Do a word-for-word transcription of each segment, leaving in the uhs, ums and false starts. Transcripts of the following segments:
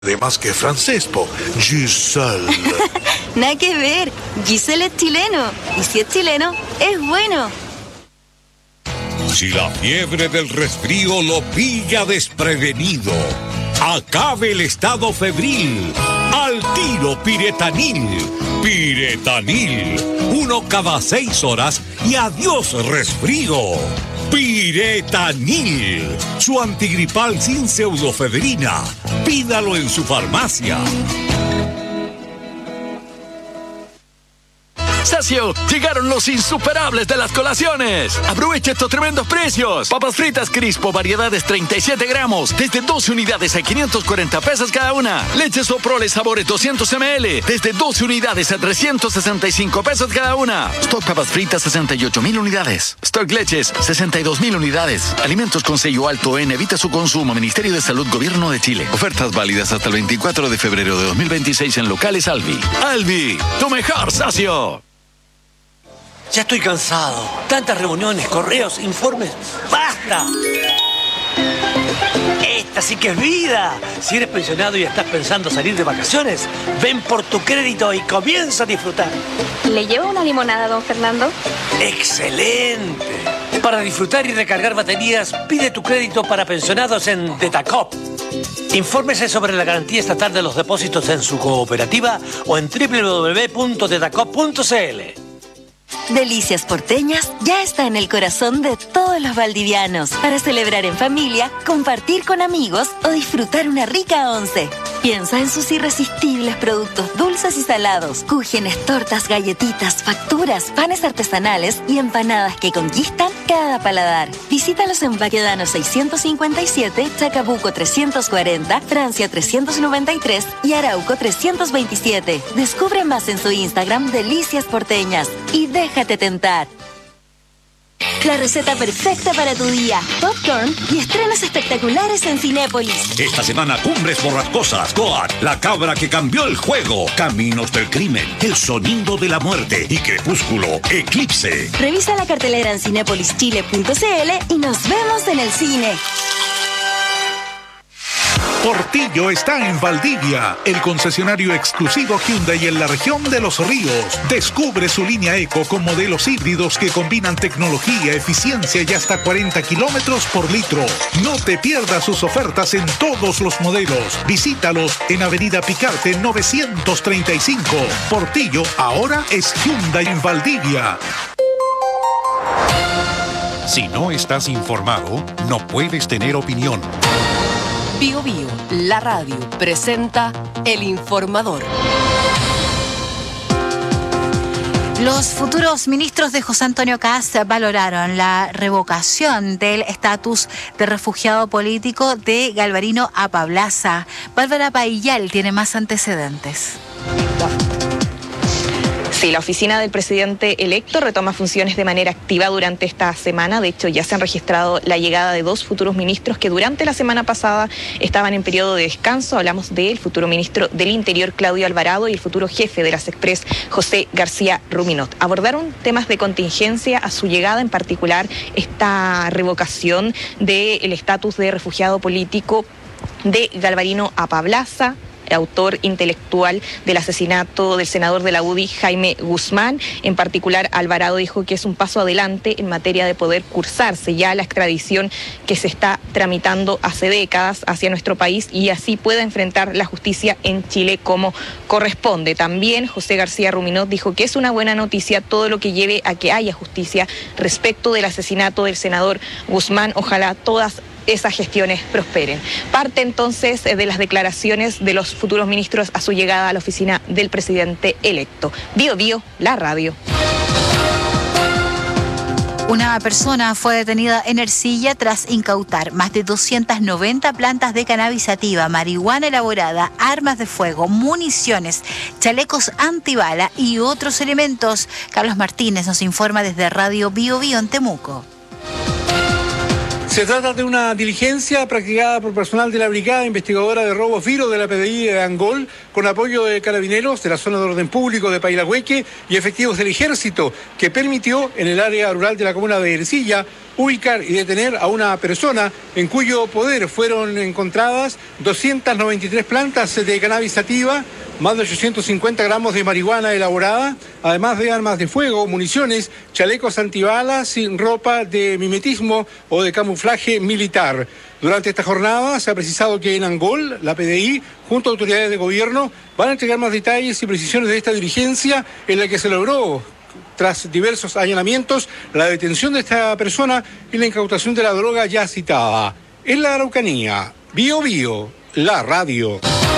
Además que francés, po. Giselle. Nada que ver. Giselle es chileno. Y si es chileno, es bueno. Si la fiebre del resfrío lo pilla desprevenido, acabe el estado febril. Al tiro Piretanil. Piretanil. Uno cada seis horas y adiós resfrío. Piretanil. Su antigripal sin pseudofebrina. Pídalo en su farmacia. Sacio, llegaron los insuperables de las colaciones. Aprovecha estos tremendos precios. Papas fritas Crispo, variedades treinta y siete gramos, desde doce unidades a quinientos cuarenta pesos cada una. Leche Soprole sabores doscientos mililitros, desde doce unidades a trescientos sesenta y cinco pesos cada una. Stock papas fritas sesenta y ocho mil unidades. Stock leches sesenta y dos mil unidades. Alimentos con sello alto en evita su consumo. Ministerio de Salud, Gobierno de Chile. Ofertas válidas hasta el veinticuatro de febrero de dos mil veintiséis en locales Alvi. Alvi, tu mejor socio. Ya estoy cansado. Tantas reuniones, correos, informes. ¡Basta! Esta sí que es vida. Si eres pensionado y estás pensando salir de vacaciones, ven por tu crédito y comienza a disfrutar. ¿Le llevo una limonada, don Fernando? ¡Excelente! Para disfrutar y recargar baterías, pide tu crédito para pensionados en Detacop. Infórmese sobre la garantía estatal de los depósitos en su cooperativa o en doble u doble u doble u punto detacop punto c l. Delicias Porteñas ya está en el corazón de todos los valdivianos para celebrar en familia, compartir con amigos o disfrutar una rica once. Piensa en sus irresistibles productos dulces y salados, cúgenes, tortas, galletitas, facturas, panes artesanales y empanadas que conquistan cada paladar. Visítalos en Baquedano seiscientos cincuenta y siete, Chacabuco trescientos cuarenta, Francia trescientos noventa y tres y Arauco trescientos veintisiete. Descubre más en su Instagram Delicias Porteñas y déjate tentar. La receta perfecta para tu día. Popcorn y estrenos espectaculares en Cinépolis. Esta semana, Cumbres Borrascosas, Coat, La cabra que cambió el juego, Caminos del crimen, El sonido de la muerte y Crepúsculo, Eclipse. Revisa la cartelera en cinépolis chile punto c l y nos vemos en el cine. Portillo está en Valdivia, el concesionario exclusivo Hyundai en la región de Los Ríos. Descubre su línea Eco con modelos híbridos que combinan tecnología, eficiencia y hasta cuarenta kilómetros por litro. No te pierdas sus ofertas en todos los modelos. Visítalos en Avenida Picarte novecientos treinta y cinco. Portillo ahora es Hyundai en Valdivia. Si no estás informado, no puedes tener opinión. Bio Bio, la radio, presenta El Informador. Los futuros ministros de José Antonio Kast valoraron la revocación del estatus de refugiado político de Galvarino Apablaza. Bárbara Paillal tiene más antecedentes. Sí, la oficina del presidente electo retoma funciones de manera activa durante esta semana. De hecho, ya se han registrado la llegada de dos futuros ministros que durante la semana pasada estaban en periodo de descanso. Hablamos del futuro ministro del Interior, Claudio Alvarado, y el futuro jefe de las Express, José García Ruminot. Abordaron temas de contingencia a su llegada, en particular esta revocación del estatus de refugiado político de Galvarino Apablaza, autor intelectual del asesinato del senador de la U D I, Jaime Guzmán. En particular, Alvarado dijo que es un paso adelante en materia de poder cursarse ya la extradición que se está tramitando hace décadas hacia nuestro país y así pueda enfrentar la justicia en Chile como corresponde. También José García Ruminot dijo que es una buena noticia todo lo que lleve a que haya justicia respecto del asesinato del senador Guzmán. Ojalá todas esas gestiones prosperen. Parte entonces de las declaraciones de los futuros ministros a su llegada a la oficina del presidente electo. Bio Bio, la radio. Una persona fue detenida en Ercilla tras incautar más de doscientas noventa plantas de cannabis sativa, marihuana elaborada, armas de fuego, municiones, chalecos antibala y otros elementos. Carlos Martínez nos informa desde Radio Bio Bio en Temuco. Se trata de una diligencia practicada por personal de la Brigada Investigadora de Robos Viro de la P D I de Angol, con apoyo de carabineros de la Zona de Orden Público de Pailahueque y efectivos del Ejército, que permitió en el área rural de la comuna de Ercilla ubicar y detener a una persona en cuyo poder fueron encontradas doscientas noventa y tres plantas de cannabis sativa, más de ochocientos cincuenta gramos de marihuana elaborada, además de armas de fuego, municiones, chalecos antibalas y ropa de mimetismo o de camuflaje militar. Durante esta jornada se ha precisado que en Angol, la P D I, junto a autoridades de gobierno, van a entregar más detalles y precisiones de esta diligencia en la que se logró, tras diversos allanamientos, la detención de esta persona y la incautación de la droga ya citada. En la Araucanía, Bio Bio, la radio.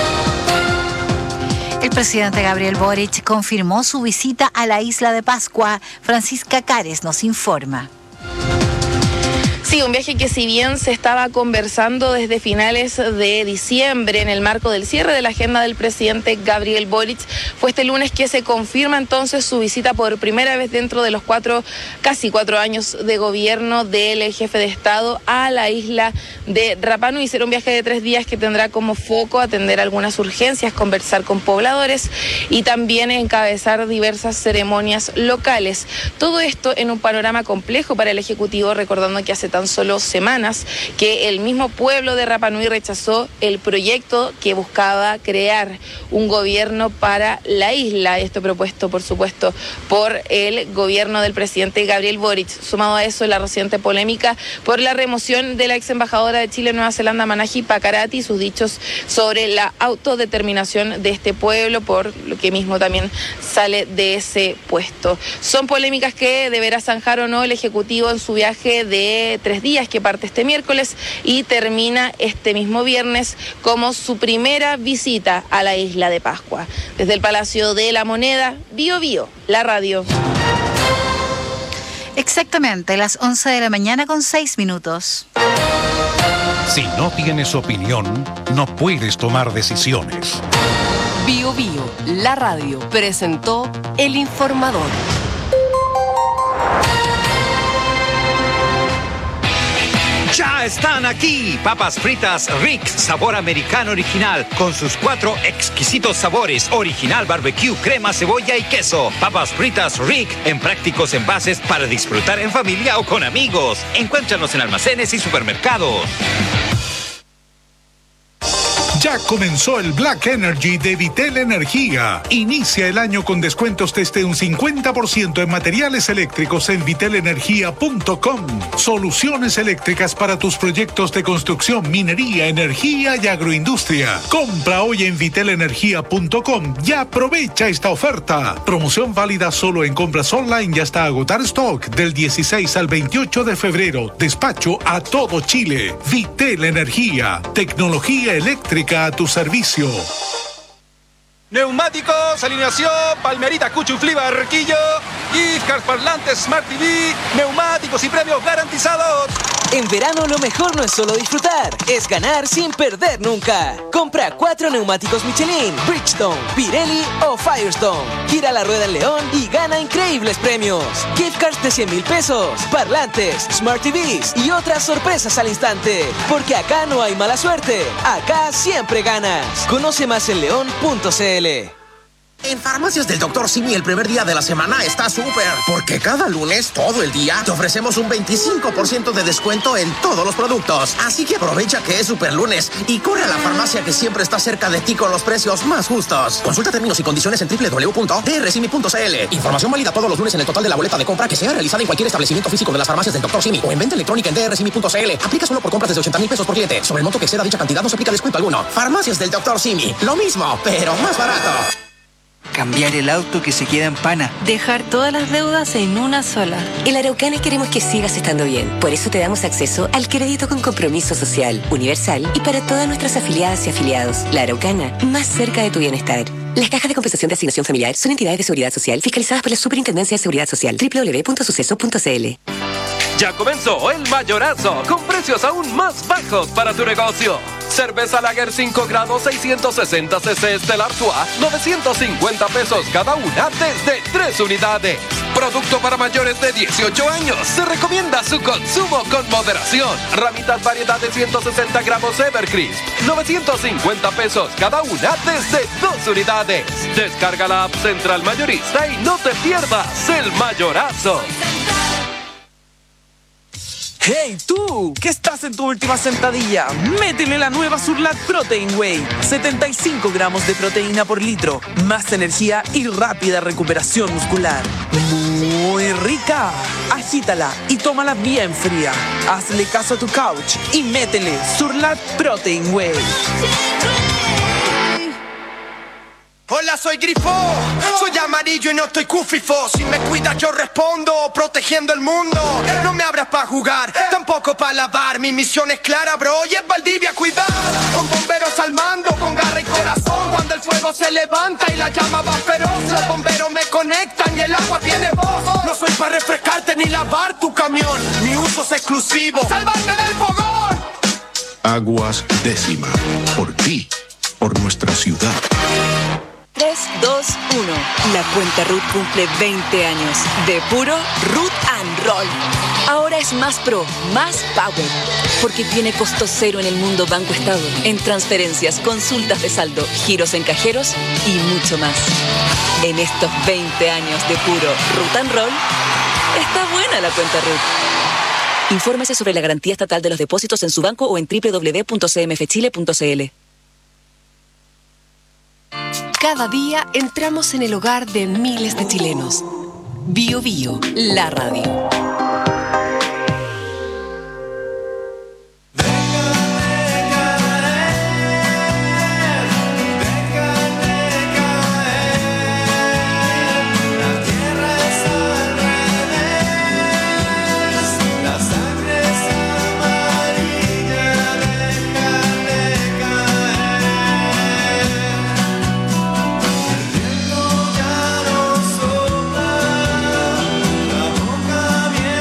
El presidente Gabriel Boric confirmó su visita a la isla de Pascua. Francisca Cares nos informa. Sí, un viaje que si bien se estaba conversando desde finales de diciembre en el marco del cierre de la agenda del presidente Gabriel Boric, fue este lunes que se confirma entonces su visita por primera vez dentro de los cuatro, casi cuatro años de gobierno del jefe de Estado a la isla de Rapa Nui. Será un viaje de tres días que tendrá como foco atender algunas urgencias, conversar con pobladores y también encabezar diversas ceremonias locales. Todo esto en un panorama complejo para el Ejecutivo, recordando que hace tan solo semanas que el mismo pueblo de Rapa Nui rechazó el proyecto que buscaba crear un gobierno para la isla, esto propuesto por supuesto por el gobierno del presidente Gabriel Boric. Sumado a eso, la reciente polémica por la remoción de la ex embajadora de Chile en Nueva Zelanda, Manahi Pakarati, y sus dichos sobre la autodeterminación de este pueblo, por lo que mismo también sale de ese puesto. Son polémicas que deberá zanjar o no el Ejecutivo en su viaje de tres días que parte este miércoles y termina este mismo viernes como su primera visita a la isla de Pascua. Desde el Palacio de la Moneda, Bio Bio, la radio. Exactamente, las once de la mañana con seis minutos. Si no tienes opinión, no puedes tomar decisiones. Bio Bio, la radio, presentó El Informador. Ya están aquí, papas fritas Rick, sabor americano original, con sus cuatro exquisitos sabores, original, barbecue, crema, cebolla y queso. Papas fritas Rick, en prácticos envases para disfrutar en familia o con amigos. Encuéntranos en almacenes y supermercados. Ya comenzó el Black Energy de Vitel Energía. Inicia el año con descuentos desde un cincuenta por ciento en materiales eléctricos en vitel energía punto com. Soluciones eléctricas para tus proyectos de construcción, minería, energía y agroindustria. Compra hoy en vitel energía punto com y aprovecha esta oferta. Promoción válida solo en compras online y hasta agotar stock del dieciséis al veintiocho de febrero. Despacho a todo Chile. Vitel Energía. Tecnología eléctrica a tu servicio. Neumáticos, alineación, Palmerita, Cuchuflí, Barquillo, Gift Parlantes, Smart T V, neumáticos y premios garantizados. En verano lo mejor no es solo disfrutar, es ganar sin perder nunca. Compra cuatro neumáticos Michelin, Bridgestone, Pirelli o Firestone. Gira la rueda en León y gana increíbles premios. Gift cards de cien mil pesos, parlantes, Smart T Vs y otras sorpresas al instante. Porque acá no hay mala suerte, acá siempre ganas. Conoce más en león punto c l. En Farmacias del doctor Simi el primer día de la semana está súper, porque cada lunes, todo el día, te ofrecemos un veinticinco por ciento de descuento en todos los productos. Así que aprovecha que es super lunes y corre a la farmacia que siempre está cerca de ti con los precios más justos. Consulta términos y condiciones en doble u doble u doble u punto d r simi punto c l. Información válida todos los lunes en el total de la boleta de compra que sea realizada en cualquier establecimiento físico de las Farmacias del doctor Simi o en venta electrónica en d r simi punto c l. Aplica solo por compras desde ochenta mil pesos por cliente. Sobre el monto que exceda dicha cantidad no se aplica descuento alguno. Farmacias del doctor Simi. Lo mismo, pero más barato. Cambiar el auto que se queda en pana. Dejar todas las deudas en una sola. En Araucana queremos que sigas estando bien. Por eso te damos acceso al crédito con compromiso social, universal y para todas nuestras afiliadas y afiliados. La Araucana, más cerca de tu bienestar. Las cajas de compensación de asignación familiar son entidades de seguridad social fiscalizadas por la Superintendencia de Seguridad Social. doble u doble u doble u punto suceso punto c l. Ya comenzó el mayorazo con precios aún más bajos para tu negocio. Cerveza Lager cinco grados seiscientos sesenta centilitros Stella Artois, novecientos cincuenta pesos cada una desde tres unidades. Producto para mayores de dieciocho años. Se recomienda su consumo con moderación. Ramitas variedad de ciento sesenta gramos Evercrisp, novecientos cincuenta pesos cada una desde dos unidades. Descarga la app Central Mayorista y no te pierdas el mayorazo. ¡Hey tú! ¿Qué estás en tu última sentadilla? Métele la nueva Surlat Protein Whey. setenta y cinco gramos de proteína por litro. Más energía y rápida recuperación muscular. Muy rica. Agítala y tómala bien fría. Hazle caso a tu couch y métele Surlat Protein Whey. Hola, soy Grifo, soy amarillo y no estoy cufifo. Si me cuidas yo respondo, protegiendo el mundo. No me abras pa' jugar, tampoco pa' lavar. Mi misión es clara, bro, y es Valdivia cuidar. Con bomberos al mando, con garra y corazón. Cuando el fuego se levanta y la llama va feroz, los bomberos me conectan y el agua tiene voz. No soy pa' refrescarte ni lavar tu camión, mi uso es exclusivo, ¡salvarte del fogón! Aguas Décima, por ti, por nuestra ciudad. tres, dos, uno. La cuenta R U T cumple veinte años. De puro Root and Roll. Ahora es más pro, más power. Porque tiene costo cero en el mundo Banco Estado. En transferencias, consultas de saldo, giros en cajeros y mucho más. En estos veinte años de puro Root and Roll, está buena la cuenta R U T. Infórmese sobre la garantía estatal de los depósitos en su banco o en doble u doble u doble u punto c m f chile punto c l. Cada día entramos en el hogar de miles de chilenos. Bio Bio, la radio. Ya no sopla, la boca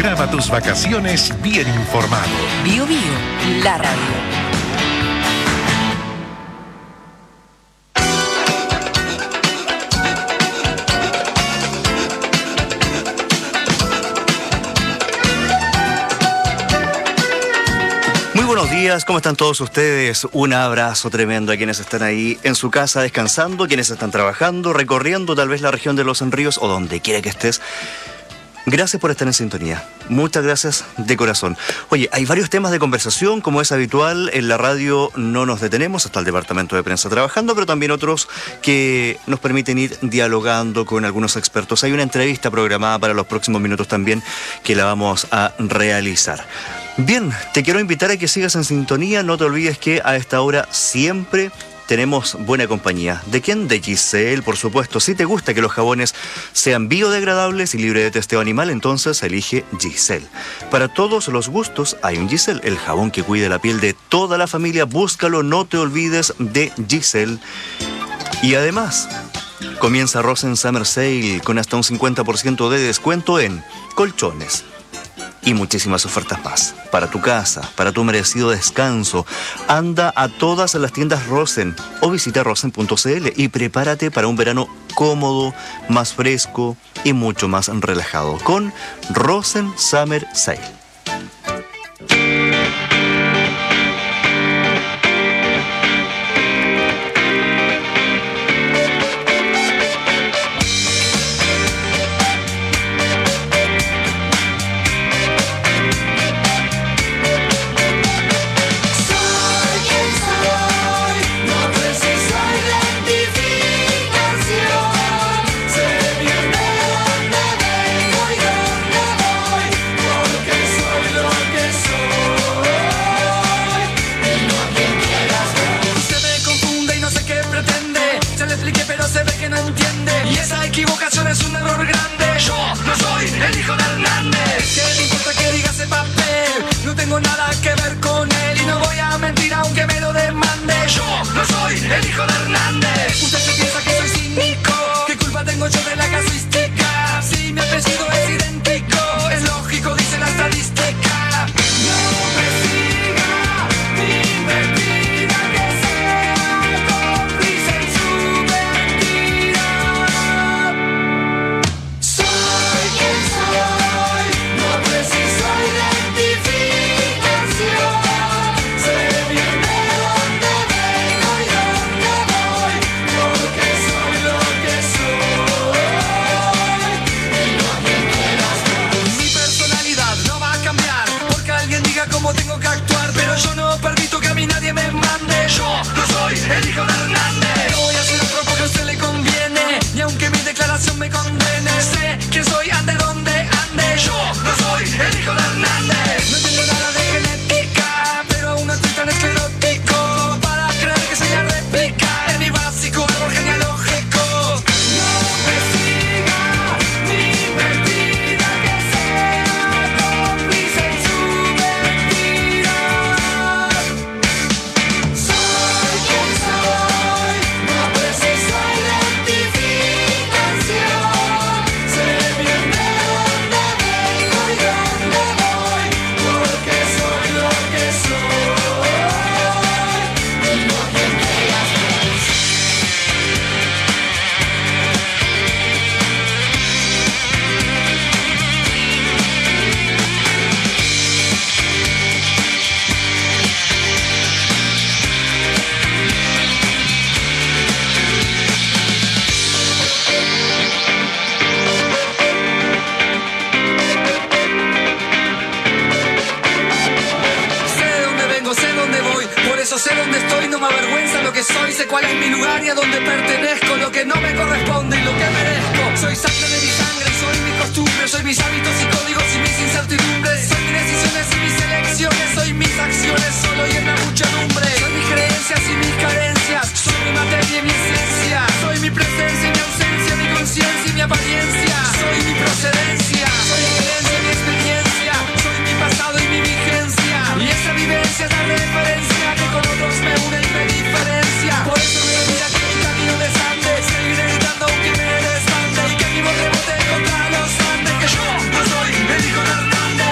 Programa tus vacaciones bien informado. Bio Bio, la radio. Muy buenos días, ¿cómo están todos ustedes? Un abrazo tremendo a quienes están ahí en su casa descansando, quienes están trabajando, recorriendo tal vez la región de Los Ríos o donde quiera que estés. Gracias por estar en sintonía. Muchas gracias de corazón. Oye, hay varios temas de conversación, como es habitual. En la radio no nos detenemos, hasta el departamento de prensa trabajando, pero también otros que nos permiten ir dialogando con algunos expertos. Hay una entrevista programada para los próximos minutos también que la vamos a realizar. Bien, te quiero invitar a que sigas en sintonía. No te olvides que a esta hora siempre tenemos buena compañía. ¿De quién? De Giselle, por supuesto. Si te gusta que los jabones sean biodegradables y libres de testeo animal, entonces elige Giselle. Para todos los gustos hay un Giselle, el jabón que cuida la piel de toda la familia. Búscalo, no te olvides de Giselle. Y además, comienza Rosen Summer Sale con hasta un cincuenta por ciento de descuento en colchones y muchísimas ofertas más. Para tu casa, para tu merecido descanso, anda a todas las tiendas Rosen o visita rosen punto c l y prepárate para un verano cómodo, más fresco y mucho más relajado con Rosen Summer Sale. Contra los Andes, que yo no soy el hijo de Hernández.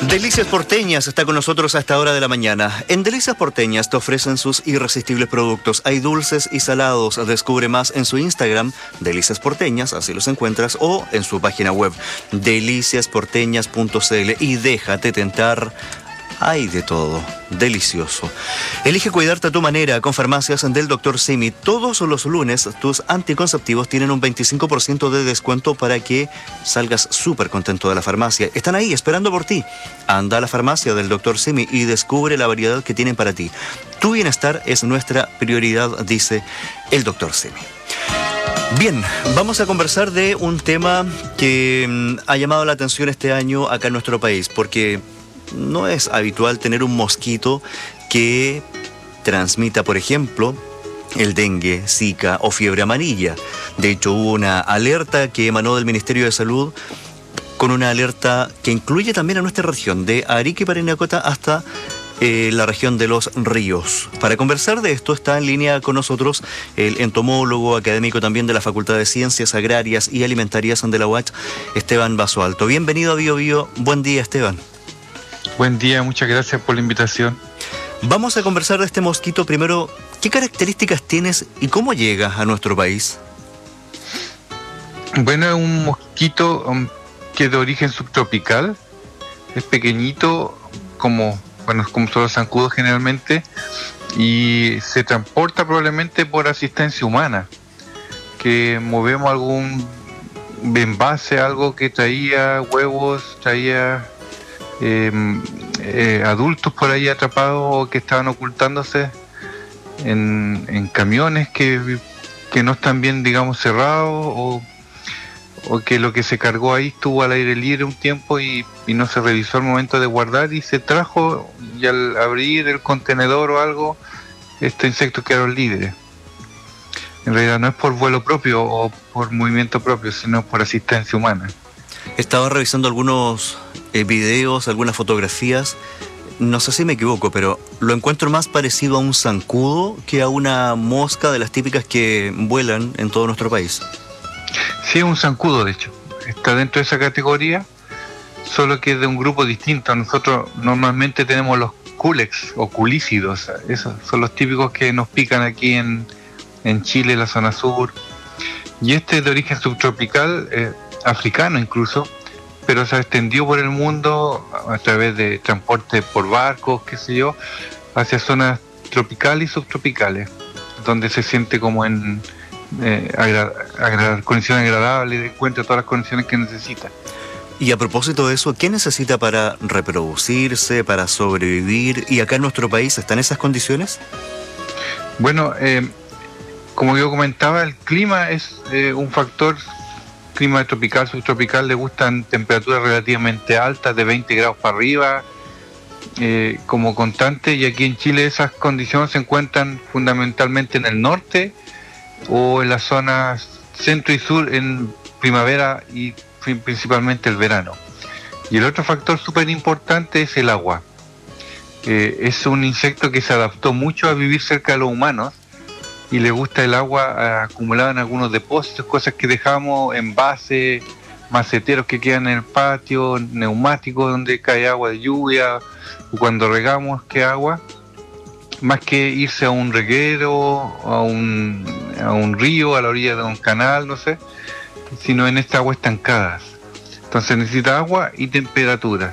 Delicias Porteñas está con nosotros a esta hora de la mañana. En Delicias Porteñas te ofrecen sus irresistibles productos. Hay dulces y salados. Descubre más en su Instagram, Delicias Porteñas, así los encuentras, o en su página web, delicias porteñas punto c l, y déjate tentar. Hay de todo, delicioso. Elige cuidarte a tu manera con Farmacias del doctor Simi. Todos los lunes tus anticonceptivos tienen un veinticinco por ciento de descuento para que salgas súper contento de la farmacia. Están ahí esperando por ti. Anda a la farmacia del doctor Simi y descubre la variedad que tienen para ti. Tu bienestar es nuestra prioridad, dice el doctor Simi. Bien, vamos a conversar de un tema que mmm, ha llamado la atención este año acá en nuestro país, porque no es habitual tener un mosquito que transmita, por ejemplo, el dengue, zika o fiebre amarilla. De hecho, hubo una alerta que emanó del Ministerio de Salud, con una alerta que incluye también a nuestra región, de Arica y Parinacota hasta eh, la región de Los Ríos. Para conversar de esto está en línea con nosotros el entomólogo, académico también de la Facultad de Ciencias Agrarias y Alimentarias de la U A C, Esteban Basualto. Bienvenido a Bio Bio. Buen día, Esteban. Buen día, muchas gracias por la invitación. Vamos a conversar de este mosquito. Primero, ¿qué características tienes y cómo llega a nuestro país? Bueno, es un mosquito um, que es de origen subtropical. Es pequeñito, como, bueno, como son los zancudos generalmente, y se transporta probablemente por asistencia humana, que movemos algún envase, algo que traía huevos, traía Eh, eh, adultos por ahí atrapados o que estaban ocultándose en, en camiones que, que no están bien, digamos, cerrados, o, o que lo que se cargó ahí estuvo al aire libre un tiempo y, y no se revisó al momento de guardar y se trajo, y al abrir el contenedor o algo, estos insectos quedaron libres. En realidad no es por vuelo propio o por movimiento propio, sino por asistencia humana. Estaba revisando algunos eh, videos, algunas fotografías. No sé si me equivoco, pero lo encuentro más parecido a un zancudo que a una mosca de las típicas que vuelan en todo nuestro país. Sí, es un zancudo, de hecho. Está dentro de esa categoría, solo que es de un grupo distinto. Nosotros normalmente tenemos los culex o culícidos. Esos son los típicos que nos pican aquí en, en Chile, la zona sur. Y este es de origen subtropical, eh, africano incluso, pero se extendió por el mundo a través de transporte por barcos, qué sé yo, hacia zonas tropicales y subtropicales, donde se siente como en eh, agra- agra- condiciones agradables, encuentra todas las condiciones que necesita. Y a propósito de eso, ¿qué necesita para reproducirse, para sobrevivir? ¿Y acá en nuestro país están esas condiciones? Bueno, eh, como yo comentaba, el clima es eh, un factor. Clima tropical, subtropical, le gustan temperaturas relativamente altas, de veinte grados para arriba, eh, como constante, y aquí en Chile esas condiciones se encuentran fundamentalmente en el norte o en las zonas centro y sur en primavera y principalmente el verano. Y el otro factor súper importante es el agua. Eh, es un insecto que se adaptó mucho a vivir cerca de los humanos, y le gusta el agua acumulada en algunos depósitos, cosas que dejamos, envases, maceteros que quedan en el patio, neumáticos donde cae agua de lluvia, o cuando regamos que agua, más que irse a un reguero, a un, a un río, a la orilla de un canal, no sé, sino en estas aguas estancadas. Entonces necesita agua y temperatura.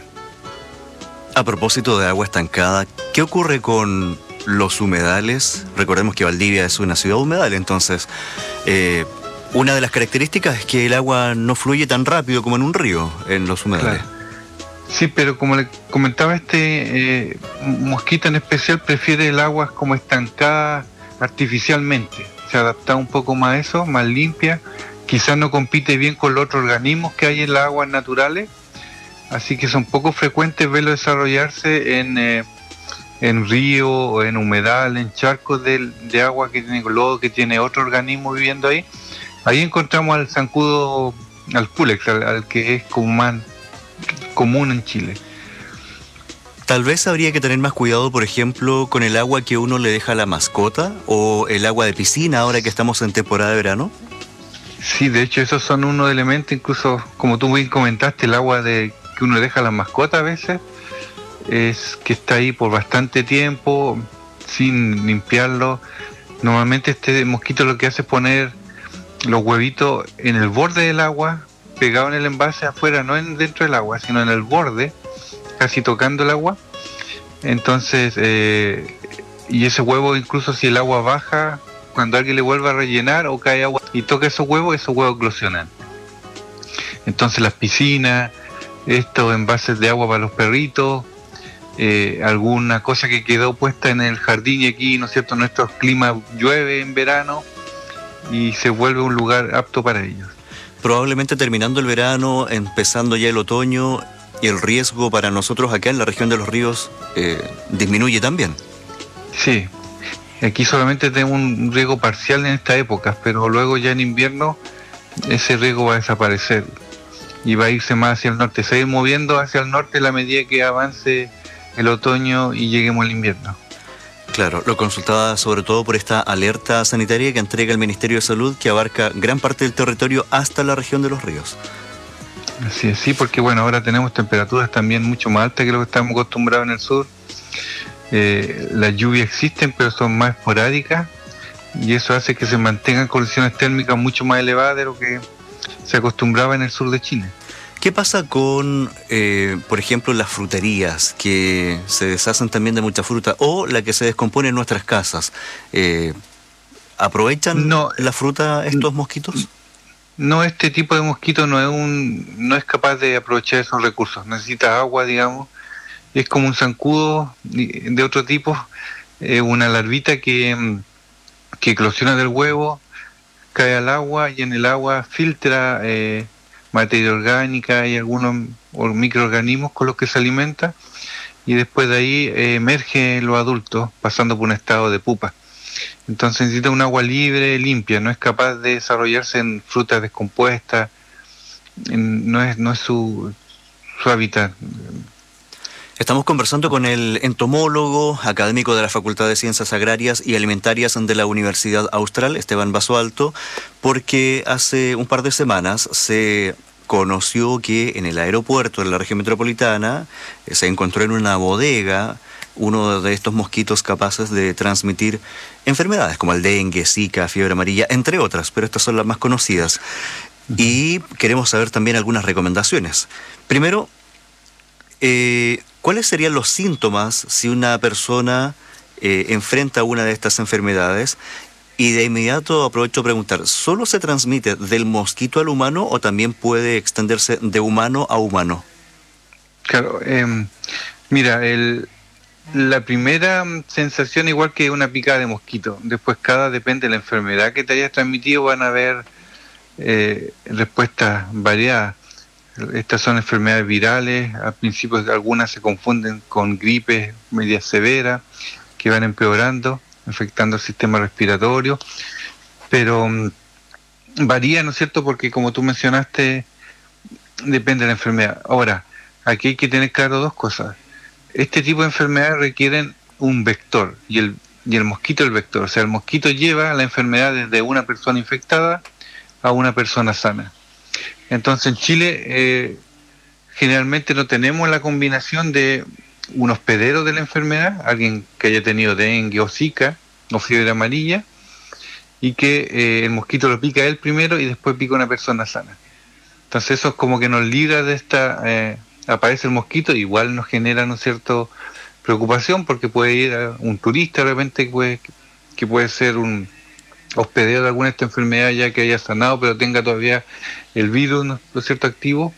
A propósito de agua estancada, ¿qué ocurre con los humedales? Recordemos que Valdivia es una ciudad humedal, entonces eh, una de las características es que el agua no fluye tan rápido como en un río en los humedales. Claro. Sí, pero como le comentaba, este eh, mosquito en especial prefiere el agua como estancada artificialmente. Se adapta un poco más a eso, más limpia. Quizás no compite bien con los otros organismos que hay en las aguas naturales, así que son poco frecuentes verlo desarrollarse en... Eh, en río o en humedal, en charcos de, de agua que tiene lodo, que tiene otro organismo viviendo ahí. Ahí encontramos al zancudo, al culex, al, al que es común, común en Chile. Tal vez habría que tener más cuidado, por ejemplo, con el agua que uno le deja a la mascota o el agua de piscina ahora que estamos en temporada de verano. Sí, de hecho esos son unos elementos, incluso como tú bien comentaste, el agua de que uno le deja a las mascotas a veces, es que está ahí por bastante tiempo sin limpiarlo. Normalmente este mosquito lo que hace es poner los huevitos en el borde del agua, pegado en el envase afuera, no en dentro del agua, sino en el borde, casi tocando el agua. Entonces, eh, y ese huevo, incluso si el agua baja, cuando alguien le vuelve a rellenar o cae agua y toca esos huevos, esos huevos eclosionan. Entonces las piscinas, estos envases de agua para los perritos, eh, alguna cosa que quedó puesta en el jardín, y aquí, ¿no es cierto?, nuestro clima llueve en verano y se vuelve un lugar apto para ellos. Probablemente terminando el verano, empezando ya el otoño, el riesgo para nosotros acá en la región de los ríos eh, disminuye también. Sí, aquí solamente tenemos un riesgo parcial en estas épocas, pero luego ya en invierno ese riesgo va a desaparecer y va a irse más hacia el norte, se va a ir moviendo hacia el norte a la medida que avance el otoño y lleguemos al invierno. Claro, lo consultaba sobre todo por esta alerta sanitaria que entrega el Ministerio de Salud, que abarca gran parte del territorio hasta la región de los ríos. Así es, sí, porque bueno, ahora tenemos temperaturas también mucho más altas que lo que estamos acostumbrados en el sur. Eh, las lluvias existen, pero son más esporádicas, y eso hace que se mantengan condiciones térmicas mucho más elevadas de lo que se acostumbraba en el sur de Chile. ¿Qué pasa con, eh, por ejemplo, las fruterías que se deshacen también de mucha fruta, o la que se descompone en nuestras casas? Eh, ¿Aprovechan no, la fruta estos mosquitos? No, este tipo de mosquito no es un, no es capaz de aprovechar esos recursos. Necesita agua, digamos. Es como un zancudo de otro tipo, eh, una larvita que, que eclosiona del huevo, cae al agua y en el agua filtra eh, materia orgánica y algunos microorganismos con los que se alimenta, y después de ahí eh, emerge en los adultos pasando por un estado de pupa. Entonces necesita un agua libre, limpia, no es capaz de desarrollarse en frutas descompuestas, en, no es, no es su, su hábitat. Estamos conversando con el entomólogo, académico de la Facultad de Ciencias Agrarias y Alimentarias de la Universidad Austral, Esteban Basualto, porque hace un par de semanas se conoció que en el aeropuerto de la región metropolitana eh, se encontró en una bodega uno de estos mosquitos capaces de transmitir enfermedades como el dengue, zika, fiebre amarilla, entre otras, pero estas son las más conocidas. Y queremos saber también algunas recomendaciones. Primero, eh, ¿cuáles serían los síntomas si una persona eh, enfrenta una de estas enfermedades? Y de inmediato aprovecho a preguntar, ¿solo se transmite del mosquito al humano o también puede extenderse de humano a humano? Claro, eh, mira, el, la primera sensación igual que una picada de mosquito. Después cada, depende de la enfermedad que te hayas transmitido, van a haber eh, respuestas variadas. Estas son enfermedades virales, al principio algunas se confunden con gripes medias severas, que van empeorando, afectando el sistema respiratorio, pero um, varía, ¿no es cierto?, porque como tú mencionaste, depende de la enfermedad. Ahora, aquí hay que tener claro dos cosas. Este tipo de enfermedades requieren un vector, y el, y el mosquito el vector, o sea, el mosquito lleva la enfermedad desde una persona infectada a una persona sana. Entonces en Chile eh, generalmente no tenemos la combinación de un hospedero de la enfermedad, alguien que haya tenido dengue o zika o fiebre amarilla, y que eh, el mosquito lo pica él primero y después pica una persona sana. Entonces eso es como que nos libra de esta, eh, aparece el mosquito, igual nos genera, ¿no es cierto?, preocupación, porque puede ir a un turista de repente que puede, que puede ser un hospedero de alguna de estas enfermedades ya que haya sanado, pero tenga todavía el virus, ¿no es cierto?, activo,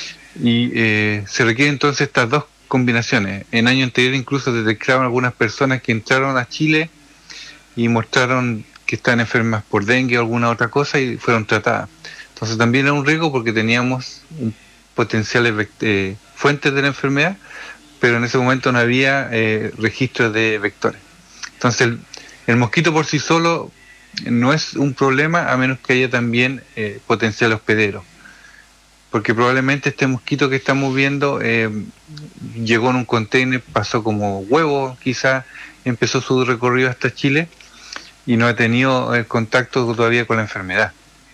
y eh, se requieren entonces estas dos combinaciones. En año anterior incluso detectaron algunas personas que entraron a Chile y mostraron que están enfermas por dengue o alguna otra cosa y fueron tratadas. Entonces también era un riesgo porque teníamos un potenciales eh, fuentes de la enfermedad, pero en ese momento no había eh, registros de vectores. Entonces el, el mosquito por sí solo no es un problema a menos que haya también eh, potencial hospedero, porque probablemente este mosquito que estamos viendo eh, llegó en un container, pasó como huevo, quizá empezó su recorrido hasta Chile y no ha tenido el contacto todavía con la enfermedad.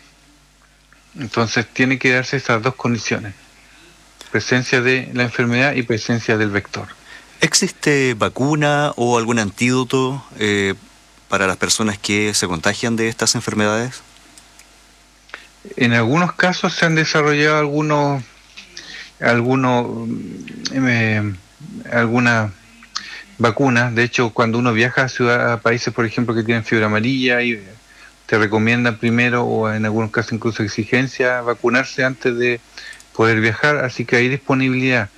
Entonces tiene que darse esas dos condiciones: presencia de la enfermedad y presencia del vector. ¿Existe vacuna o algún antídoto eh, para las personas que se contagian de estas enfermedades? En algunos casos se han desarrollado algunos, algunos, eh, algunas vacunas. De hecho, cuando uno viaja a, ciudad, a países, por ejemplo, que tienen fiebre amarilla, y te recomiendan primero, o en algunos casos incluso exigencia, vacunarse antes de poder viajar, así que hay disponibilidad.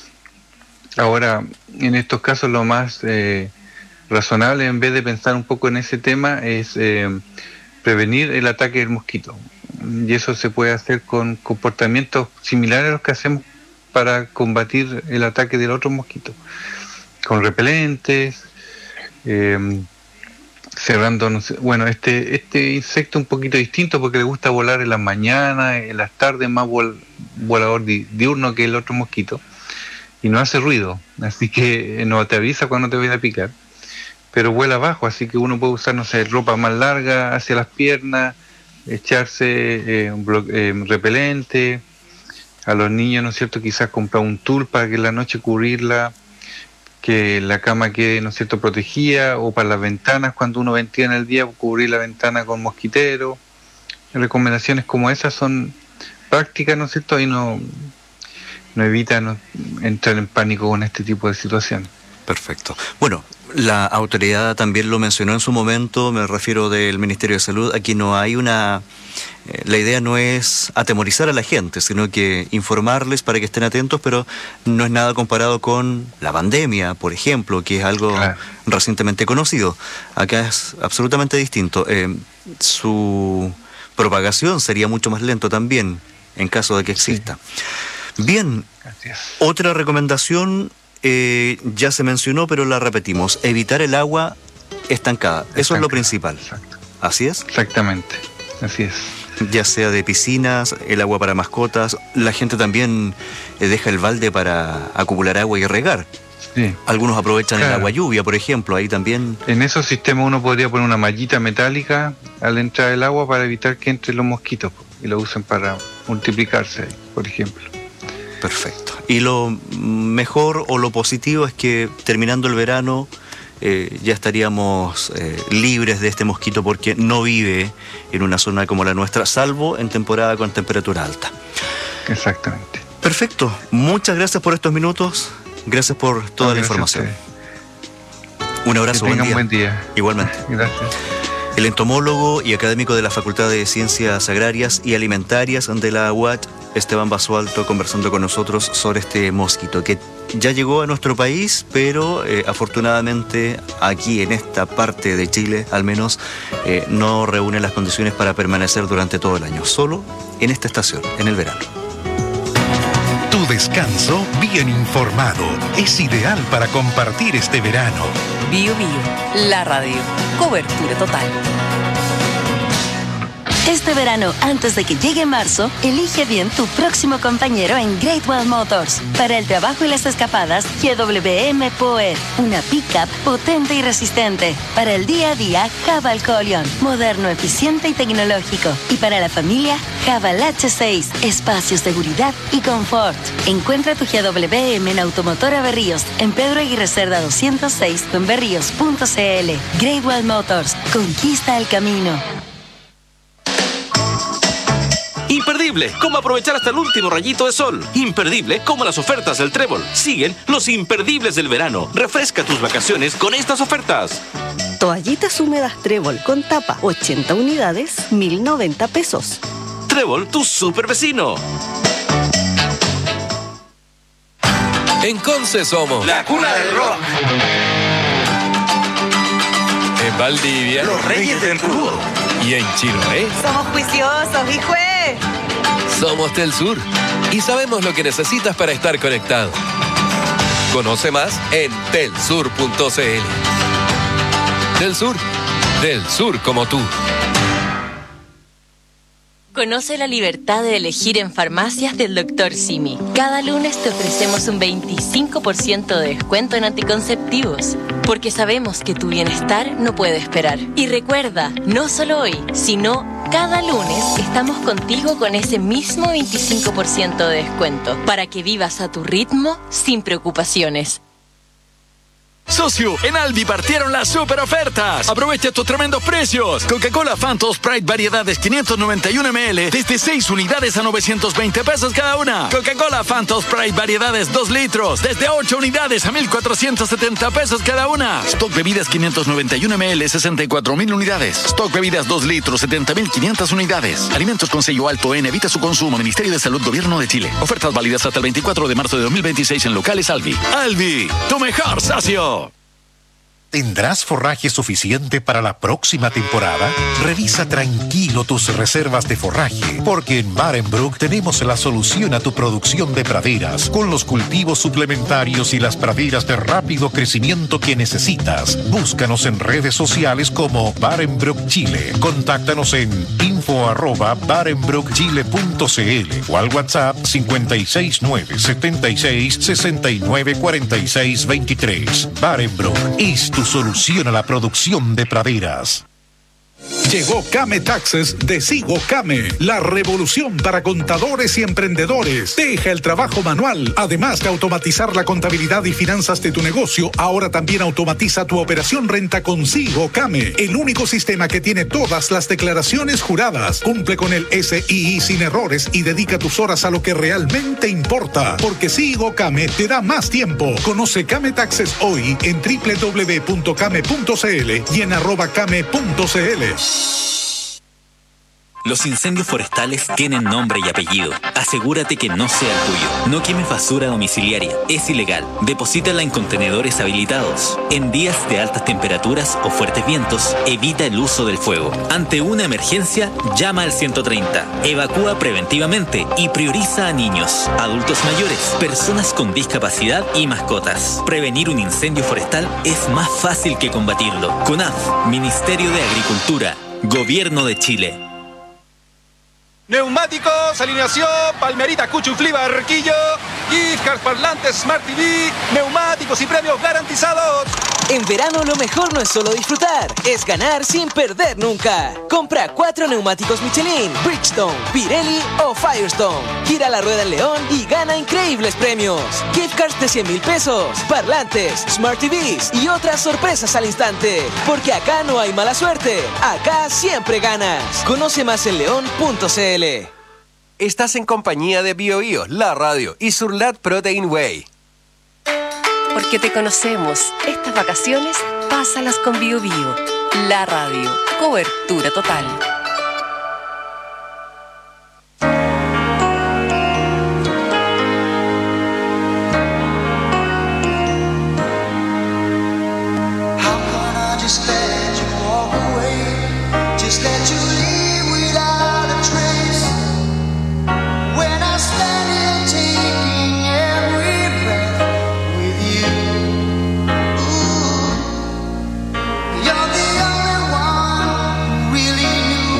Ahora, en estos casos lo más eh, razonable, en vez de pensar un poco en ese tema, es eh, prevenir el ataque del mosquito. Y eso se puede hacer con comportamientos similares a los que hacemos para combatir el ataque del otro mosquito, con repelentes, eh, cerrando, no sé, bueno, este este insecto un poquito distinto porque le gusta volar en las mañanas, en las tardes, más vol, volador di, diurno que el otro mosquito, y no hace ruido, así que no te avisa cuando te voy a picar, pero vuela abajo, así que uno puede usar, no sé, ropa más larga hacia las piernas, echarse eh, un blo, eh, repelente, a los niños, ¿no es cierto?, quizás comprar un tul para que en la noche cubrirla, que la cama quede, ¿no es cierto?, protegida, o para las ventanas, cuando uno ventila en el día, cubrir la ventana con mosquitero. Recomendaciones como esas son prácticas, ¿no es cierto?, y no, no evita no entrar en pánico con este tipo de situaciones. Perfecto. Bueno, la autoridad también lo mencionó en su momento, me refiero del Ministerio de Salud. Aquí no hay una... Eh, la idea no es atemorizar a la gente, sino que informarles para que estén atentos, pero no es nada comparado con la pandemia, por ejemplo, que es algo claro. recientemente conocido. Acá es absolutamente distinto. Eh, su propagación sería mucho más lento también, en caso de que exista. Sí. Bien, Gracias. Otra recomendación... Eh, ya se mencionó, pero la repetimos: evitar el agua estancada. Estancada. Eso es lo principal. Exacto. ¿Así es? Exactamente, así es. Ya sea de piscinas, el agua para mascotas, la gente también eh, deja el balde para acumular agua y regar. Sí. Algunos aprovechan claro. el agua lluvia, por ejemplo, ahí también... En esos sistemas uno podría poner una mallita metálica al entrar el agua para evitar que entren los mosquitos, y lo usen para multiplicarse, por ejemplo. Perfecto. Y lo mejor o lo positivo es que terminando el verano eh, ya estaríamos eh, libres de este mosquito, porque no vive en una zona como la nuestra, salvo en temporada con temperatura alta. Exactamente. Perfecto. Muchas gracias por estos minutos. Gracias por toda no, la información. Un abrazo. Que tengan buen día. buen día. Igualmente. Gracias. El entomólogo y académico de la Facultad de Ciencias Agrarias y Alimentarias de la U A T, Esteban Basualto, conversando con nosotros sobre este mosquito que ya llegó a nuestro país, pero eh, afortunadamente aquí en esta parte de Chile al menos eh, no reúne las condiciones para permanecer durante todo el año, solo en esta estación, en el verano. Tu descanso bien informado es ideal para compartir este verano. Bio Bio, la radio, cobertura total. Este verano, antes de que llegue marzo, elige bien tu próximo compañero en Great Wall Motors. Para el trabajo y las escapadas, G W M Power, una pick-up potente y resistente. Para el día a día, Haval Colion, moderno, eficiente y tecnológico. Y para la familia, Haval H seis, espacio, seguridad y confort. Encuentra tu G W M en Automotora Berríos, en Pedro Aguirre Cerda doscientos seis o en berríos punto c l. Great Wall Motors, conquista el camino. Imperdible, cómo aprovechar hasta el último rayito de sol. Imperdible, como las ofertas del Trébol. Siguen los imperdibles del verano. Refresca tus vacaciones con estas ofertas. Toallitas húmedas Trébol con tapa, ochenta unidades, mil noventa pesos. Trébol, tu super vecino. En Conce somos la cuna del rock. En Valdivia, los reyes del crudo. Y en Chiloé, somos juiciosos, hijo. Somos Telsur y sabemos lo que necesitas para estar conectado. Conoce más en telsur punto c l. Telsur, del sur como tú. Conoce la libertad de elegir en farmacias del doctor Simi. Cada lunes te ofrecemos un veinticinco por ciento de descuento en anticonceptivos, porque sabemos que tu bienestar no puede esperar. Y recuerda, no solo hoy, sino cada lunes estamos contigo con ese mismo veinticinco por ciento de descuento, para que vivas a tu ritmo sin preocupaciones. Socio, en Aldi partieron las super ofertas. Aprovecha estos tremendos precios. Coca-Cola Phantom Sprite variedades quinientos noventa y uno mililitros desde seis unidades a novecientos veinte pesos cada una. Coca-Cola Phantom Sprite variedades dos litros desde ocho unidades a mil cuatrocientos setenta pesos cada una. Stock bebidas quinientos noventa y uno mililitros sesenta y cuatro mil unidades. Stock bebidas dos litros setenta mil quinientas unidades. Alimentos con sello alto N. Evita su consumo. Ministerio de Salud, Gobierno de Chile. Ofertas válidas hasta el veinticuatro de marzo de dos mil veintiséis en locales Aldi. Aldi, tu mejor socio. ¿Tendrás forraje suficiente para la próxima temporada? Revisa tranquilo tus reservas de forraje, porque en Barenbrook tenemos la solución a tu producción de praderas, con los cultivos suplementarios y las praderas de rápido crecimiento que necesitas. Búscanos en redes sociales como Barenbrook Chile. Contáctanos en info arroba barenbrook chile punto c l o al WhatsApp cinco seis nueve siete seis seis nueve cuatro seis dos tres. Barenbrook es tu solución a la producción de praderas. Llegó Came Taxes de Sigo Came, la revolución para contadores y emprendedores. Deja el trabajo manual. Además de automatizar la contabilidad y finanzas de tu negocio, ahora también automatiza tu operación renta con Sigo Came, el único sistema que tiene todas las declaraciones juradas. Cumple con el S I I sin errores y dedica tus horas a lo que realmente importa, porque Sigo Came te da más tiempo. Conoce Came Taxes hoy en doble u doble u doble u punto came punto c l y en arroba came punto c l. Los incendios forestales tienen nombre y apellido. Asegúrate que no sea el tuyo. No quemes basura domiciliaria. Es ilegal. Deposítala en contenedores habilitados. En días de altas temperaturas o fuertes vientos, evita el uso del fuego. Ante una emergencia, llama al ciento treinta. Evacúa preventivamente y prioriza a niños, adultos mayores, personas con discapacidad y mascotas. Prevenir un incendio forestal es más fácil que combatirlo. CONAF, Ministerio de Agricultura, Gobierno de Chile. Neumáticos, alineación, Palmerita, Cuchuflí, Barquillo, gift cards, parlantes, Smart T V, neumáticos y premios garantizados. En verano lo mejor no es solo disfrutar, es ganar sin perder nunca. Compra cuatro neumáticos Michelin, Bridgestone, Pirelli o Firestone. Gira la rueda en León y gana increíbles premios. Gift cards de cien mil pesos, parlantes, Smart T Vs y otras sorpresas al instante. Porque acá no hay mala suerte, acá siempre ganas. Conoce más en león punto c l. Estás en compañía de BioBio, la radio y Surlat Protein Whey. Porque te conocemos. Estas vacaciones, pásalas con BioBio. La radio. Cobertura total. You're the only one who really knew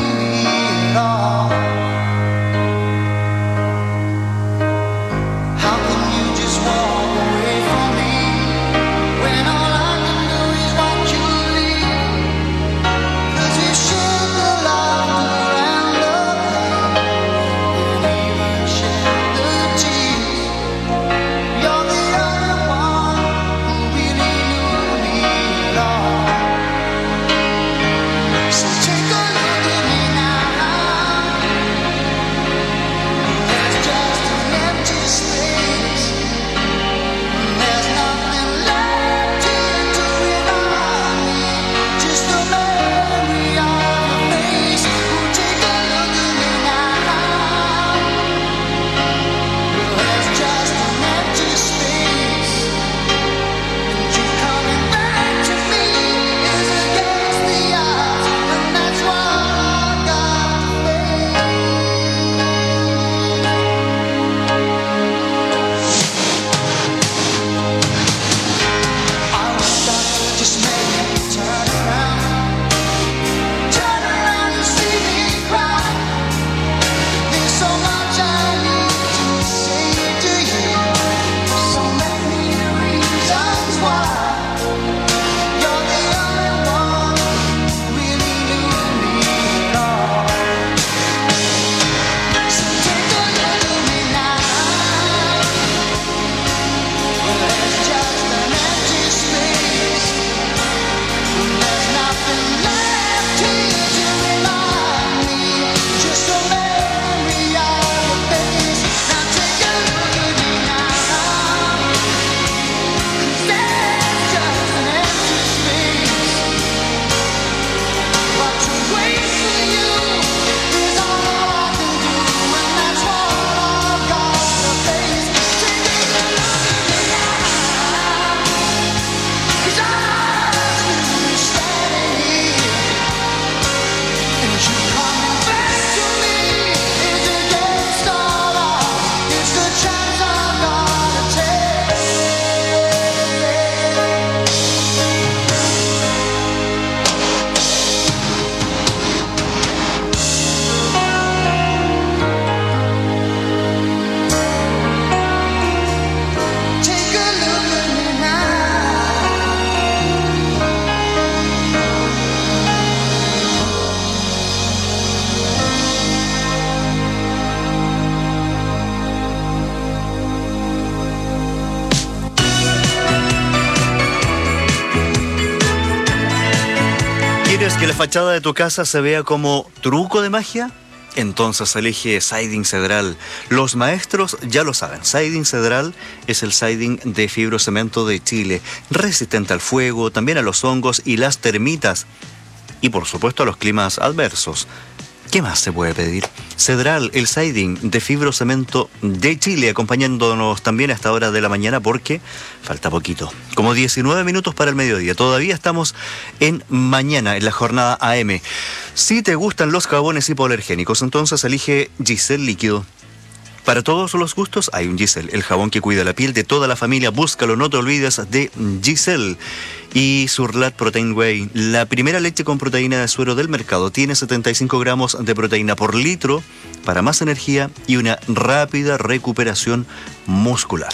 que la fachada de tu casa se vea como truco de magia? Entonces elige Siding Cedral. Los maestros ya lo saben. Siding Cedral es el siding de fibrocemento de Chile, resistente al fuego, también a los hongos y las termitas. Y por supuesto a los climas adversos. ¿Qué más se puede pedir? Cedral, el siding de fibrocemento de Chile, acompañándonos también a esta hora de la mañana porque falta poquito. Como diecinueve minutos para el mediodía. Todavía estamos en mañana, en la jornada A M. Si te gustan los jabones hipoalergénicos, entonces elige Giselle Líquido. Para todos los gustos hay un Giselle, el jabón que cuida la piel de toda la familia. Búscalo, no te olvides de Giselle. Y Surlat Protein Whey, la primera leche con proteína de suero del mercado. Tiene setenta y cinco gramos de proteína por litro para más energía y una rápida recuperación muscular.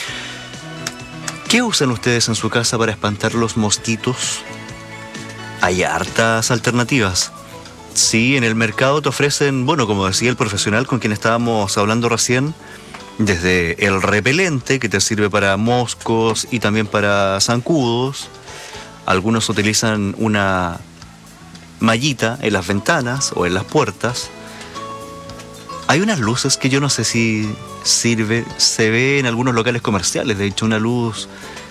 ¿Qué usan ustedes en su casa para espantar los mosquitos? Hay hartas alternativas. Sí, en el mercado te ofrecen, bueno, como decía el profesional con quien estábamos hablando recién, desde el repelente que te sirve para moscos y también para zancudos. Algunos utilizan una mallita en las ventanas o en las puertas. Hay unas luces que yo no sé si sirve, se ve en algunos locales comerciales, de hecho una luz,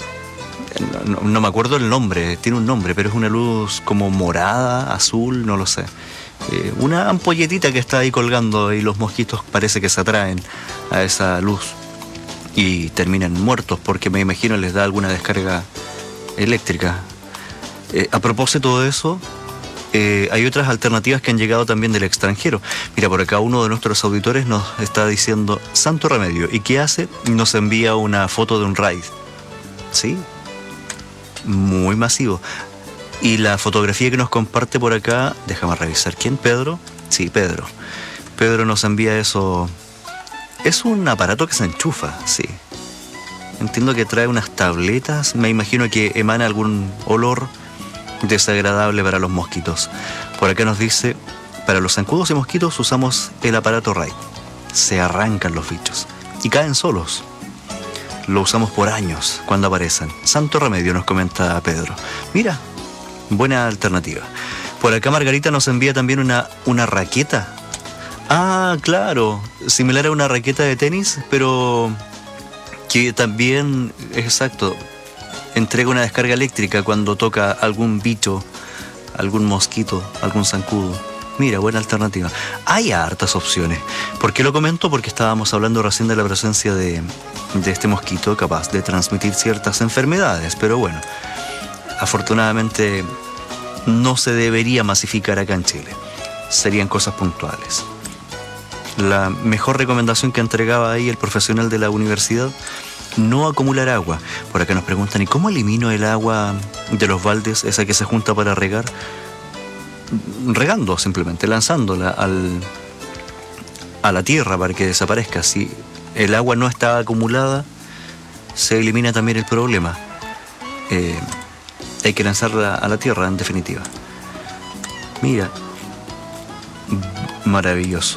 no, no me acuerdo el nombre, tiene un nombre, pero es una luz como morada, azul, no lo sé. Eh, una ampolletita que está ahí colgando y los mosquitos parece que se atraen a esa luz y terminan muertos porque me imagino les da alguna descarga eléctrica. Eh, a propósito de eso, eh, hay otras alternativas que han llegado también del extranjero. Mira, por acá uno de nuestros auditores nos está diciendo santo remedio. ¿Y qué hace? Nos envía una foto de un raid. ¿Sí? Muy masivo. Y la fotografía que nos comparte por acá, déjame revisar. ¿Quién? ¿Pedro? Sí, Pedro. Pedro nos envía eso. Es un aparato que se enchufa, sí. Entiendo que trae unas tabletas. Me imagino que emana algún olor desagradable para los mosquitos. Por acá nos dice, para los zancudos y mosquitos usamos el aparato Raid. Se arrancan los bichos y caen solos. Lo usamos por años cuando aparecen. Santo remedio, nos comenta Pedro. Mira, buena alternativa. Por acá Margarita nos envía también una, una raqueta. Ah, claro, similar a una raqueta de tenis, pero que también, exacto, entrega una descarga eléctrica cuando toca algún bicho, algún mosquito, algún zancudo. Mira, buena alternativa. Hay hartas opciones. ¿Por qué lo comento? Porque estábamos hablando recién de la presencia de, de este mosquito capaz de transmitir ciertas enfermedades, pero bueno, afortunadamente no se debería masificar acá en Chile. Serían cosas puntuales. La mejor recomendación que entregaba ahí el profesional de la universidad: no acumular agua. Por acá nos preguntan, ¿y cómo elimino el agua de los baldes, esa que se junta para regar? Regando simplemente, lanzándola al, a la tierra para que desaparezca. Si el agua no está acumulada, se elimina también el problema. Eh, hay que lanzarla a la tierra, en definitiva. Mira, maravilloso.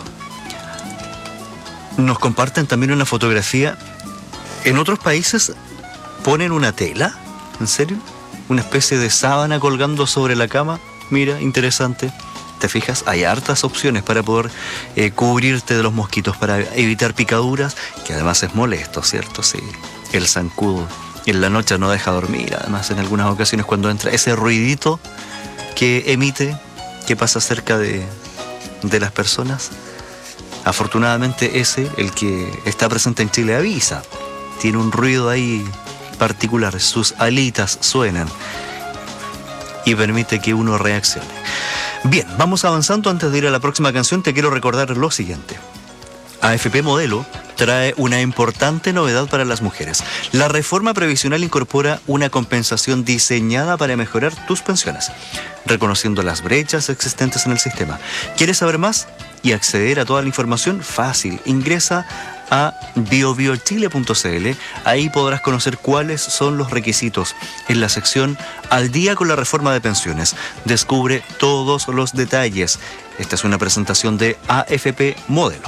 Nos comparten también una fotografía. En otros países ponen una tela, ¿en serio? Una especie de sábana colgando sobre la cama. Mira, interesante. ¿Te fijas? Hay hartas opciones para poder eh, cubrirte de los mosquitos, para evitar picaduras, que además es molesto, ¿cierto? Sí, el zancudo en la noche no deja dormir. Además, en algunas ocasiones cuando entra ese ruidito que emite, que pasa cerca de, de las personas, afortunadamente ese, el que está presente en Chile, avisa. Tiene un ruido ahí particular, sus alitas suenan y permite que uno reaccione. Bien, vamos avanzando. Antes de ir a la próxima canción, te quiero recordar lo siguiente. A F P Modelo trae una importante novedad para las mujeres. La reforma previsional incorpora una compensación diseñada para mejorar tus pensiones, reconociendo las brechas existentes en el sistema. ¿Quieres saber más y acceder a toda la información? Fácil, ingresa a bio bio chile punto c l. Ahí podrás conocer cuáles son los requisitos. En la sección Al día con la reforma de pensiones, descubre todos los detalles. Esta es una presentación de A F P Modelo.